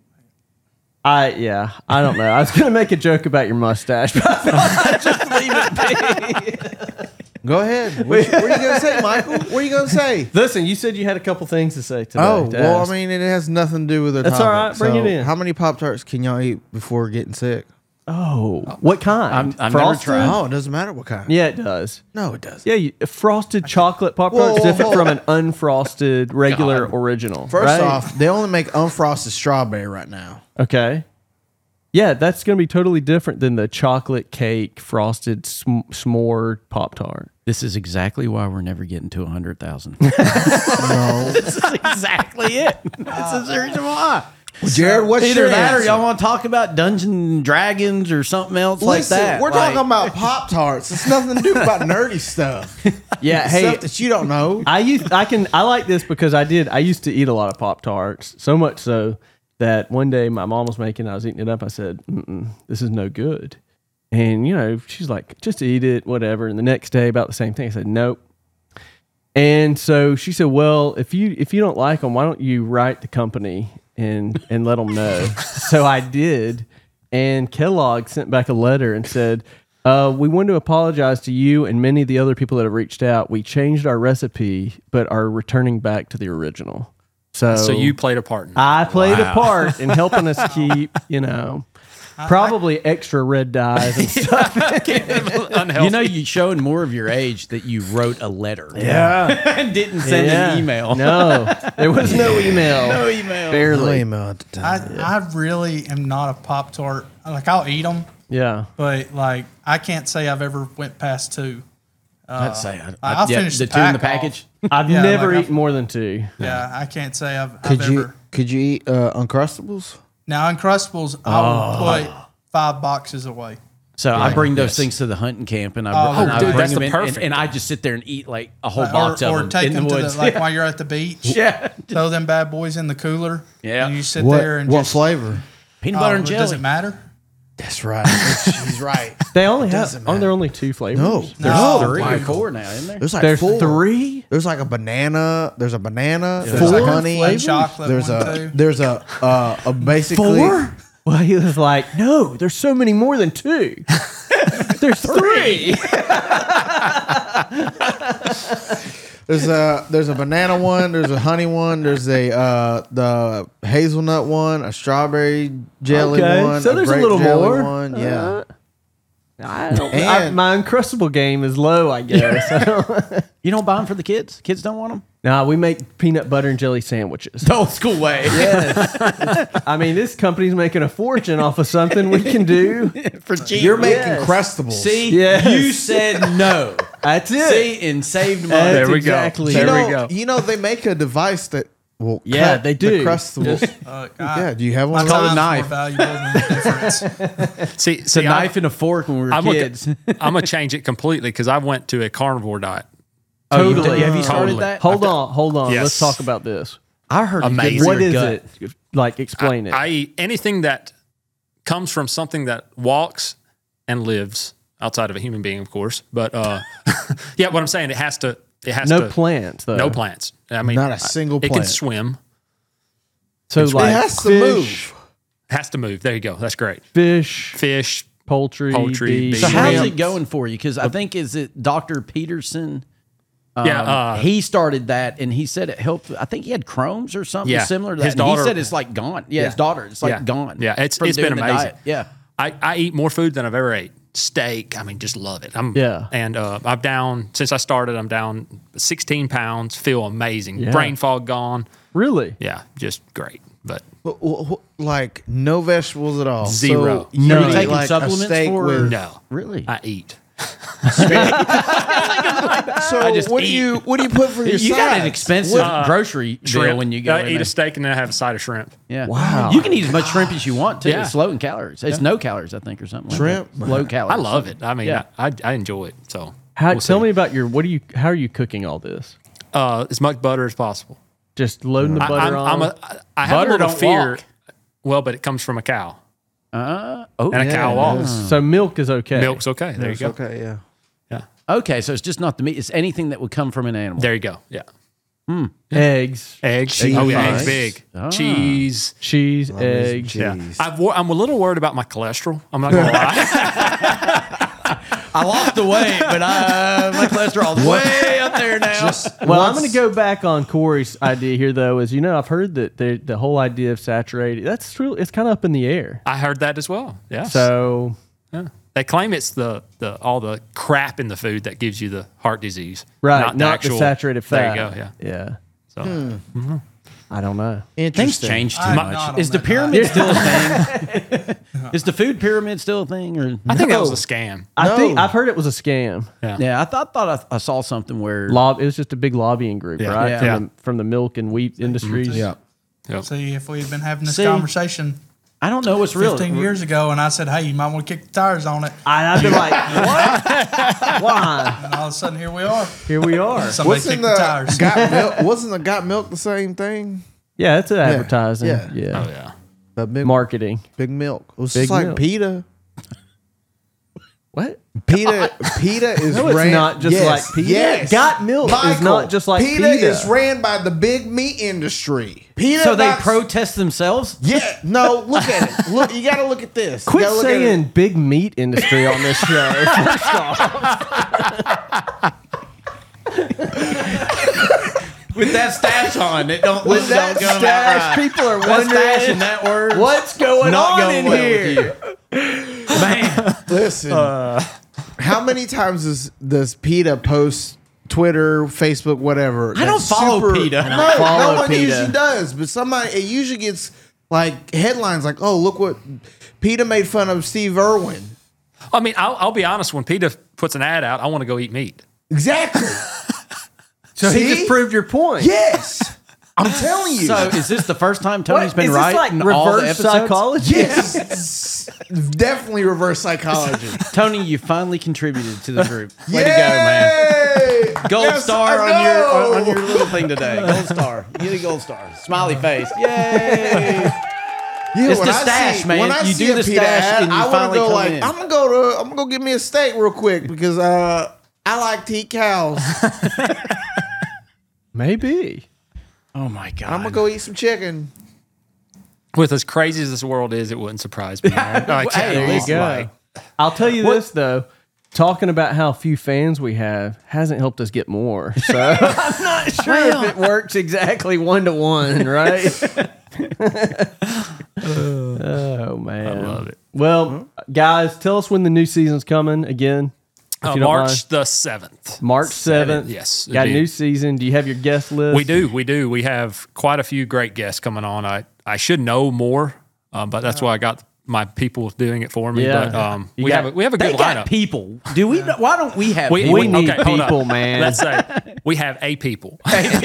I yeah, I don't know. I was gonna make a joke about your mustache, but I thought I'd just leave it be. Go ahead. What, what are you gonna say, Michael? What are you gonna say? Listen, you said you had a couple things to say today. Oh to well, ask. I mean, it has nothing to do with the That's topic. all right, bring So it in. How many Pop Tarts can y'all eat before getting sick? oh, what kind? I'm- I've never Frosted? tried. Oh, it doesn't matter what kind. Yeah, it does. No, it doesn't. Yeah, you, frosted chocolate pop Whoa, tart is whoa, different whoa. from an unfrosted regular original. First right? off, they only make unfrosted strawberry right now. okay. Yeah, that's going to be totally different than the chocolate cake frosted sm- s'more pop tart. This is exactly why we're never getting to a hundred thousand. No. This is exactly it. That's the reason why. Jared, what's Either your that, or answer? y'all want to talk about Dungeons and Dragons or something else like Listen, that. we're Like, talking about Pop Tarts. It's nothing to do about nerdy stuff. Yeah, hey, Stuff that you don't know. I used I can I like this because I did I used to eat a lot of pop tarts, so much so that one day my mom was making, I was eating it up. I said, Mm-mm, "This is no good," and you know she's like, "Just eat it, whatever." And the next day, about the same thing. I said, "Nope." And so she said, "Well, if you if you don't like them, why don't you write the company and and let them know?" So I did, and Kellogg sent back a letter and said, uh, "We want to apologize to you and many of the other people that have reached out. We changed our recipe, but are returning back to the original." So, So you played a part in that. I played a Wow. part in helping us keep, you know, probably extra red dyes and stuff. Unhealthy. You know, you showing more of your age that you wrote a letter. Yeah. and didn't send Yeah. an email. No, there was no email. No email. Barely. email at the time. I, I really am not a Pop Tart. Like, I'll eat them, Yeah. but like, I can't say I've ever went past two. I'd say I, I'll yeah, finish the the two in the pack off. package. I've Yeah, never like I've- eaten more than two. Yeah, I can't say I've, Could I've you ever. could you eat uh, Uncrustables? Now, Uncrustables, I will put five boxes away. So I bring those things to the hunting camp, and I, Oh, and I dude, bring that's them the in, and, perfect. and I just sit there and eat like a whole Or, box of or them take in them the to woods. the, like while you're at the beach. yeah, Throw them bad boys in the cooler. Yeah. And you sit What there and what just. flavor? peanut Oh, butter and jelly. Does it matter? That's right. She's right. They only have, doesn't aren't there matter. only two flavors? No, There's No, three or Michael. four now, isn't there? There's like There's four. three? There's like a banana. There's a banana. There's Four a honey. flavors? Chocolate There's one, a too. there's a uh, a basically Four? Well, he was like, no, there's so many more than two. There's three. There's a there's a banana one. There's a honey one. There's a uh, the hazelnut one. A strawberry jelly Okay, one. so there's a grape little jelly more. One. Yeah. Uh, I don't, I, And- my Uncrustable game is low, I guess. I don't- You don't buy them for the kids? Kids don't want them? nah, we make peanut butter and jelly sandwiches. The old school way. I mean, this company's making a fortune off of something we can do. for cheap. You're making Yes. Crustables. See, Yes. you said no. That's it. See, and saved money. That's There we go. exactly There you we know, go. You know they make a device that will Yeah, cut they the do. Crustables. Just- Uh, yeah. Do you have one? My of those? called a time's knife. more valuable than the difference. See, It's see, a knife and a fork when we were I'm gonna, kids. I'm gonna change it completely because I went to a carnivore diet. Oh, you Totally. did- have you started Totally. that? Hold on, hold on. Yes. Let's talk about this. I heard it's good Amazing. for What your is gut. it? Like, explain it. I eat anything that comes from something that walks and lives outside of a human being, of course. But uh, yeah, what I'm saying, it has to. It has no to. plants, though. No plants. I mean, Not a single It can plant. swim. So, It like, has to fish, move. Has to move. There you go. That's great. fish, Fish. poultry, Poultry, beef. beef. So how's Shrimp. it going for you? Because I think is it Doctor Peterson? yeah. Um, Uh, he started that, and he said it helped. I think he had Crohn's or something Yeah. similar to that. His and he daughter- said it's like gone. Yeah, his Yeah. daughter, it's like Yeah. gone. Yeah, it's- from it's been doing the amazing. diet. Yeah, I, I eat more food than I've ever ate. steak. I mean, just love it. I'm Yeah. And uh, I'm down since I started. I'm down sixteen pounds. Feel amazing. Yeah. Brain fog gone. Really? Yeah, just great. But Wh- wh- wh- Like no vegetables at all. Zero. So you No. eat Taking like a supplements steak for- with- no, Really? I eat. So I just what do eat. you what do you put for your You got an sides? expensive What- grocery deal Shrimp. when you go I in eat there. a steak and then I have a side of shrimp. Yeah. Wow. You can eat as much shrimp as you want too. Yeah. It's low in calories. It's no calories, I think, or something. Shrimp? Like that. Low calories. I love it. I mean, Yeah. I, I I enjoy it. So How, we'll tell see. me about your. What do you? How are you cooking all this? uh, as much butter as possible. Just loading the I, butter I'm, on. I'm a, I have Butter a little don't fear. walk. Well, but it comes from a cow, Uh, oh, and a yeah. cow walks. so milk is okay. Milk's okay. There you It's go. okay, yeah. Yeah. Okay, so it's just not the meat. It's anything that would come from an animal. There you go. Yeah. Eggs, Eggs. Cheese. Oh yeah, eggs Nice. big. Ah. Cheese. cheese, Love me some eggs. Yeah. cheese. I've, wor- I'm a little worried about my cholesterol. I'm not gonna lie. I lost the weight, but I, my cholesterol's way up there now. Well, I'm going to go back on Corey's idea here, though. Is you know, I've heard that the the whole idea of saturated. That's true. It's kind of up in the air. I heard that as well. Yeah. So yeah. They claim it's the, the all the crap in the food that gives you the heart disease. right, Not, not, the actual. the saturated fat. There you go. Yeah. Yeah. So I don't know. Things Interesting. change too I'm much. not on Is the that pyramid still a thing? Is the food pyramid still a thing? Or I think that was No. a scam. I No. think I've heard it was a scam. Yeah. yeah, I thought thought I, I saw something where Lob. It was just a big lobbying group, Yeah. right? Yeah. From, Yeah. The, from the milk and wheat industries. Yeah. Yep. See, if we had been having this See? conversation I don't know what's real. fifteen years ago, and I said, "Hey, you might want to kick the tires on it," I, I've been like, what? Why? and all of a sudden, here we are. Here we are. Somebody Wasn't kicked the, the tires. got milk? Wasn't the got milk the same thing? Yeah, it's an advertising. Yeah. Yeah. Oh yeah. The big, Marketing. big milk. It was Big just like milk. pita. What? Pita, pita is No, it's ran. not just yes, like pita. Yes. Got milk is Michael, not just like pita. pita. is ran by the big meat industry. Pita. so they knocks- protest themselves? Yeah. No. Look at it. Look. You got to look at this. You Quit gotta look at saying it. big meat industry on this show. First off. With that stash on, it don't With that don't go stash, right. people are That stash wondering and that word. what's going not on going in well here. with you. Man, Listen. How many times does does PETA post Twitter, Facebook, whatever? I don't that's follow PETA. I No, don't follow no one PETA. usually does, but somebody it usually gets like headlines like, "Oh, look what PETA made fun of Steve Irwin." I mean, I'll, I'll be honest. When PETA puts an ad out, I want to go eat meat. Exactly. So he See? just proved your point. Yes, I'm telling you. so is this the first time Tony's What? been Is right this like in all the reverse episodes? psychology? yes, definitely reverse psychology. Tony, you finally contributed to the group. Way to go, man. Yay! Gold Yes, star I on your know. on your little thing today. Gold star. You get a gold star. Smiley face. Yay! Yeah, It's when the I stash, see- man. When I You see do a the PETA stash ad, and you I wanna finally go come like, in. I'm gonna go to, I'm gonna go get me a steak real quick because uh, I like to eat cows. Maybe. Oh my god! I'm gonna go eat some chicken. With as crazy as this world is, it wouldn't surprise me. man. Like, Hey, There you listen, go. like- I'll tell you this though. Talking about how few fans we have hasn't helped us get more. So I'm not sure if it works exactly one to one, right? oh man. I love it. Well, guys, tell us when the new season's coming again. if Uh, you don't March mind. the seventh. March seventh. Yes, Got a indeed. new season. Do you have your guest list? We do. We do. We have quite a few great guests coming on. I, I should know more, um, but that's why I got my people doing it for me. Yeah. But um, You we got- have a, we have a They good got lineup. people. Do we? Why don't we have? We, people? We need hold up. people, man. Let's say we have a people.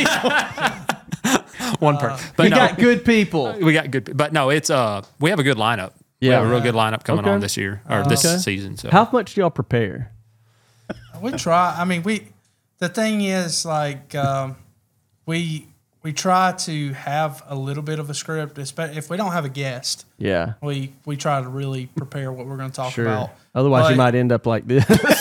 One person. But We no, got good people. we got good. But no, it's uh, we have a good lineup. We Yeah. have a real good lineup coming Okay. on this year or this Okay. season. So How much do y'all prepare? We try. I mean, we. The thing is, like, um, we we try to have a little bit of a script. espe- If we don't have a guest, Yeah. we we try to really prepare what we're going to talk Sure. about. Otherwise, you But- might end up like this.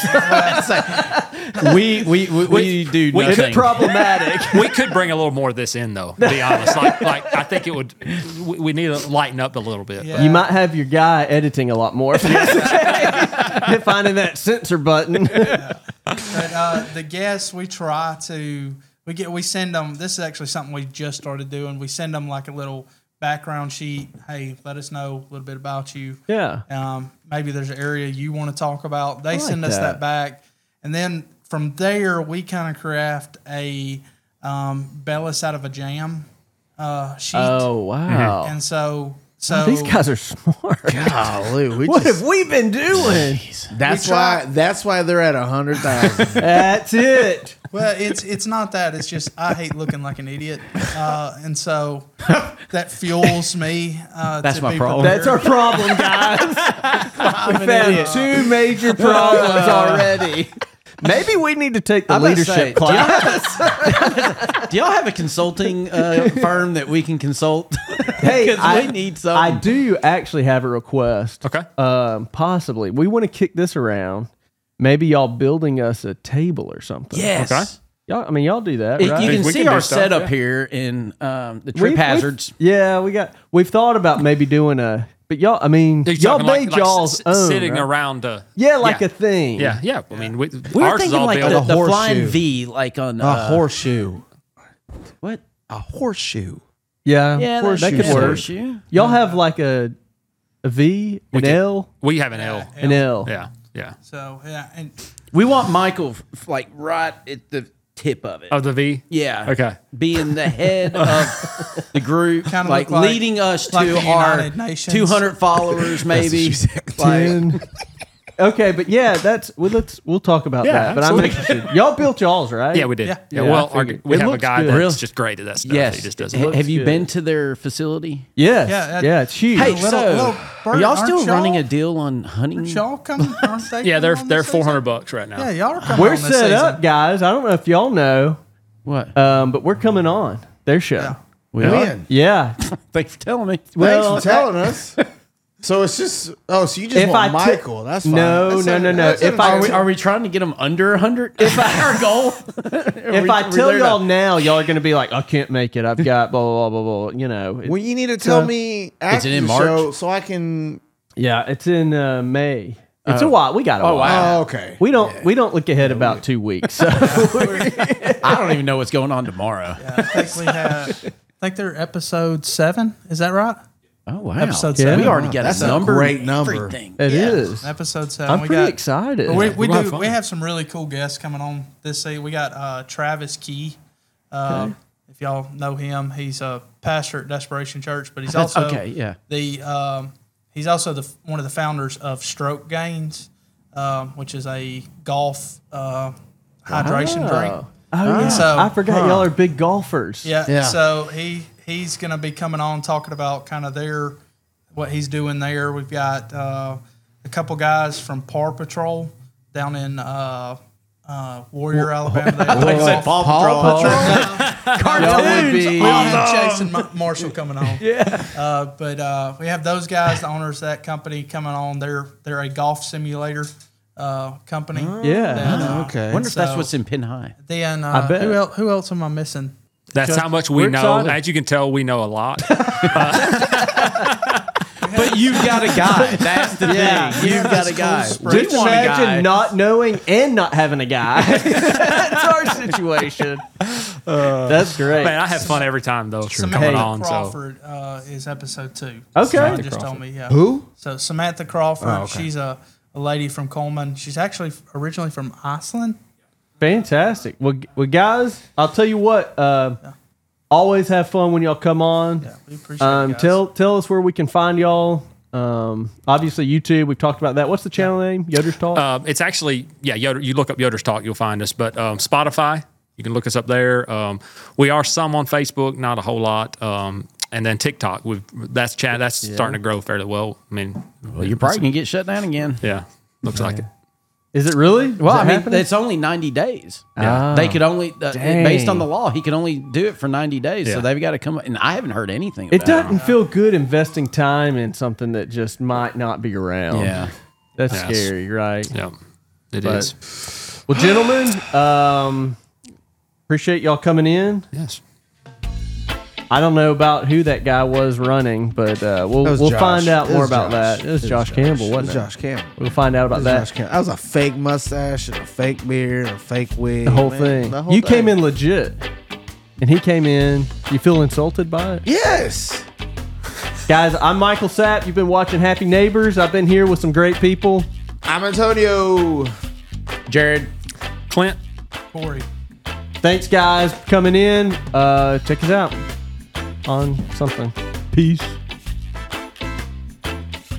we we we, we do we nothing. could Problematic. we could bring a little more of this in, though. To be honest, like like I think it would. We, we need to lighten up a little bit. Yeah. You might have your guy editing a lot more. Finding that censor button. But uh, the guests, we try to we get we send them. This is actually something we just started doing. We send them like a little background sheet. Hey, let us know a little bit about you. Yeah. Um, maybe there's an area you want to talk about. They like send us that. that back, and then from there we kind of craft a um, Bellis out of a jam uh, sheet. Oh wow. And so, so These guys are smart. Golly, we What just, have we been doing? that's we try- why that's why they're at a hundred thousand. That's it. Well, it's it's not that. It's just I hate looking like an idiot, uh, and so that fuels me. Uh, That's to my be problem. prepared. That's our problem, guys. We've had two major problems already. Maybe we need to take the I'm about to leadership say, do class. Do y'all have a consulting uh, firm that we can consult? Hey, Because I, we need some. I do actually have a request. Okay. Um, possibly. We want to kick this around. Maybe y'all building us a table or something. Yes. Okay. Y'all, I mean, y'all do that, If right? you can We see can do our stuff, setup yeah. here in um, the trip We've- we've- hazards. yeah, we got. We've thought about maybe doing a. But y'all, I mean, You're y'all talking made like, like y'all's s- own. sitting right? around a Yeah, like yeah. a thing. Yeah, yeah. I mean, we, We were ours is thinking all like built. the, a the flying horseshoe. V, like on A uh, horseshoe. What? A horseshoe. Yeah, Yeah, that, that could yeah, work. horseshoe. Y'all have like a a V, an can- L, we have an L. an L. Yeah, yeah. So yeah, and We want Michael f- like right at the tip of it. Oh, the V. Yeah. Okay. Being the head of the group, Kinda like, look like- leading us like to the our United Nations. two hundred followers, maybe. Like, Ten. Okay, but yeah, that's well, let's we'll talk about Yeah, that. But I'm absolutely. interested. Y'all built y'all's, right? Yeah, we did. Yeah. Yeah. Yeah, well, I our, figured. we It have a looks guy good. that's Really? just great at that stuff. yes. He just does Ha- it. have you good. been to their facility? Yes. Yeah, that- Yeah, it's huge. Hey, little- so little are bird, y'all aren't still y'all? running a deal on hunting? aren't y'all coming? Aren't they? Yeah, they're coming on they're this four season? hundred bucks right now. Yeah, y'all are coming. we're on this set season. up, guys. I don't know if y'all know, What? um, but we're coming on their show. Yeah. we Man, Yeah. Thanks for telling me. Well, thanks for telling us. So it's just oh, so you just If want I t- Michael? That's fine. No, That's no, a- no, no. that's a- If I Are we, are we trying to get them under one hundred? If our goal? if I tell y'all now, y'all are going to be like, I can't make it. I've got blah blah blah blah. blah. You know. It- well, you need to tell So- me after it in the March? show so I can. yeah, it's in uh, May. It's a while. We got a Oh, while. wow. Oh, okay. We don't we don't look ahead about two weeks. So I don't even know what's going on tomorrow. I think we have. I think they're episode seven. Is that right? Oh, wow. Episode Yeah. seven. We already got That's a a number. great and number. Everything. it Yeah. is. Episode seven. I'm we pretty got, excited. We, we We're gonna do. have fun. We have some really cool guests coming on this season. We got uh, Travis Key. Uh, If y'all know him, he's a pastor at Desperation Church, but he's That's- also okay, yeah. the um, he's also the one of the founders of Stroke Gains, um, which is a golf uh, hydration drink. Oh, oh yeah. So- I forgot y'all are big golfers. Yeah. Yeah. So he he's going to be coming on talking about kind of their what he's doing there. We've got uh, a couple guys from Paw Patrol down in uh, uh, Warrior, Alabama. They I thought you said Paw Patrol. Y'all would be. We have Jason Ma- Marshall coming on. Yeah. Uh, but uh, we have those guys, the owners of that company, coming on. They're they're a golf simulator uh, company. Yeah. That, uh, Okay. I wonder if that's So- what's in Pin High. Then uh, bet. who else? Who else am I missing? That's Just- how much we we're know. excited. As you can tell, we know a lot. But you've got a guy. That's the Yeah. thing. You've got a guy. Just We Just want a guy. imagine not knowing and not having a guy. That's our situation. That's great. Man, I have fun every time though. Samantha Coming on, so Crawford uh, is episode two. Okay. Samantha just told me, yeah. Who? So Samantha Crawford, Oh, okay. she's a, a lady from Coleman. She's actually originally from Iceland. Fantastic. Well, g- well, guys, I'll tell you what. Uh, Always have fun when y'all come on. Yeah, we appreciate Um, it, guys. tell tell us where we can find y'all. Um, obviously YouTube. We've talked about that. What's the channel name? Yoder's Talk. Um, it's actually, yeah, Yoder, you look up Yoder's Talk, you'll find us. But um, Spotify, you can look us up there. Um, we are some on Facebook, not a whole lot. Um, and then TikTok, we've that's chat that's starting to grow fairly well. I mean, Well, you're probably going to get shut down again. yeah, looks like it. Is it really? Well, Is I it mean, happening? it's only ninety days. Ah. They could only, uh, Dang. based on the law, he can only do it for ninety days. So Yeah. they've got to come. And I haven't heard anything It about doesn't feel good investing time in something that just might not be around. Yeah. That's Yes. scary, right? Yeah, it But- is. Well, gentlemen, um, appreciate y'all coming in. Yes. I don't know about who that guy was running, but uh, we'll That was we'll Josh. find out It more was about Josh. that. It was It Josh was Campbell, It wasn't was it? Josh Campbell. We'll find out It about was that. Josh Campbell. That was a fake mustache and a fake beard and a fake wig. The whole man. thing. The whole You thing. came in legit, and he came in. You feel insulted by it? Yes. Guys, I'm Michael Sapp. You've been watching Happy Neighbors. I've been here with some great people. I'm Antonio. Jared. Clint. Corey. Thanks, guys, for coming in. Uh, check us out on something. Peace.